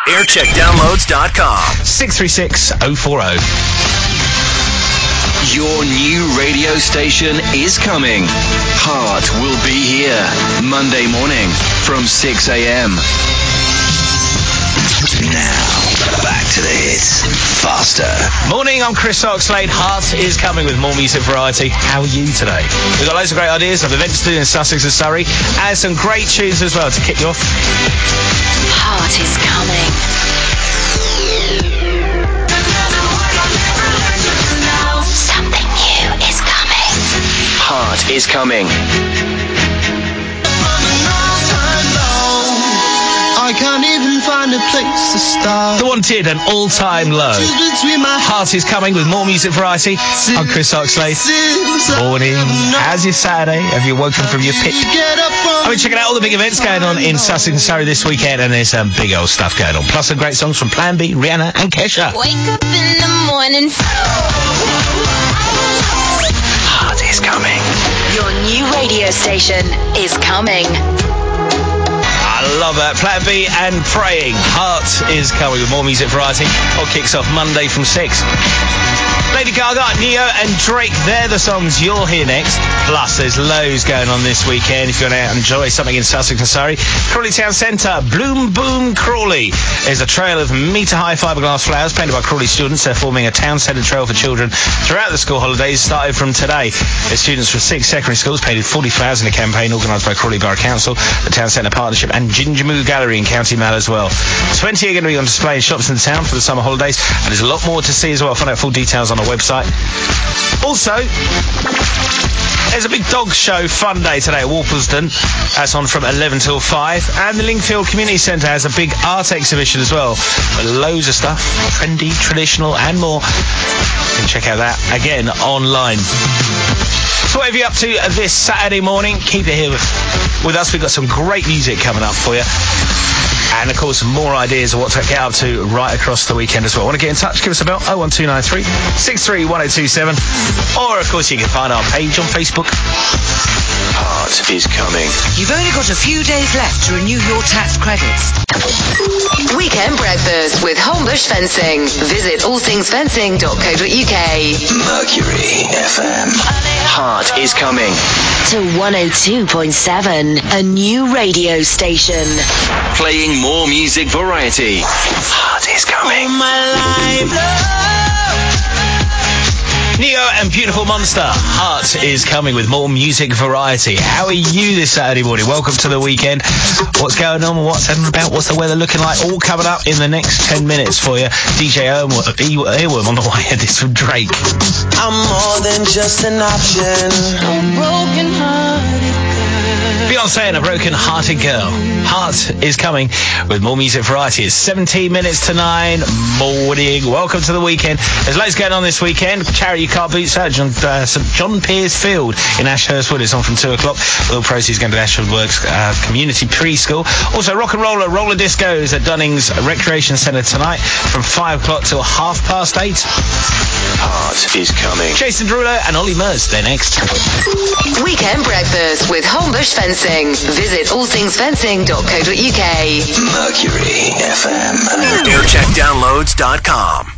Aircheckdownloads.com. 636-040. Your new radio station is coming. Heart will be here Monday morning from 6 a.m. Now, back to the hits. Faster. Morning, I'm Chris Oxlade. Heart is coming with more music variety. How are you today? We've got loads of great ideas of events to do in Sussex and Surrey, and some great tunes as well to kick you off. Heart is coming. Something new is coming. Heart is coming. I can't even find a place to start. The Wanted, an all-time low. Heart is coming with more music variety. I'm Chris Oxlade. Morning. How's your Saturday? Have you woken from your pit? I've been checking out all the big events going on in Sussex and Surrey this weekend, and there's some big old stuff going on. Plus some great songs from Plan B, Rihanna and Kesha. Wake up in the morning. Heart is coming. Your new radio station is coming. I love that. Plan B and Praying. Heart is coming with more music variety. All kicks off Monday from 6. Lady Gaga, Neo and Drake, they're the songs you'll hear next. Plus, there's loads going on this weekend if you want to enjoy something in Sussex and Surrey. Crawley Town Centre, Bloom Boom Crawley. There's a trail of metre-high fiberglass flowers painted by Crawley students. They're forming a town centre trail for children throughout the school holidays, started from today. The students from 6 secondary schools painted 40 flowers in a campaign organised by Crawley Borough Council, the Town Centre Partnership and Ginger Moo Gallery in County Mail as well. 20 are going to be on display in shops in the town for the summer holidays, and there's a lot more to see as well. Find out full details on our website. Also, there's a big dog show fun day today at Warplesden. That's on from 11 till 5. And the Lingfield Community Centre has a big art exhibition as well. With loads of stuff, trendy, traditional and more. You can check out that again online. So what have you up to this Saturday morning? Keep it here with us. We've got some great music coming up for you. And, of course, more ideas of what to get up to right across the weekend as well. Want to get in touch? Give us a bell, 01293 631027. Or, of course, you can find our page on Facebook. Heart is coming. You've only got a few days left to renew your tax credits. Weekend breakfast with Homebush Fencing. Visit allthingsfencing.co.uk. Mercury FM. Heart is coming. To 102.7, a new radio station. Playing more music variety. Heart is coming. Neo and Beautiful Monster. Heart is coming with more music variety. How are you this Saturday morning? Welcome to the weekend. What's going on? What's happening about? What's the weather looking like? All coming up in the next 10 minutes for you. DJ Earworm on the way. This from Drake. I'm more than just an option. I'm broken-hearted. Beyonce and A Broken-Hearted Girl. Heart is coming with more music variety. It's 17 minutes to 9 morning. Welcome to the weekend. There's loads going on this weekend. Charity car boots out St John Pearce Field in Ashurst Wood. It's on from 2 o'clock. All proceeds going to Ashford Works Community Preschool. Also, rock and roller discos at Dunning's Recreation Centre tonight from 5 o'clock till 8:30. Heart is coming. Jason Derulo and Ollie Murs. They're next. Weekend breakfast with Homebush Fencing. Visit allthingsfencing.co.uk. Mercury FM. Aircheckdownloads.com.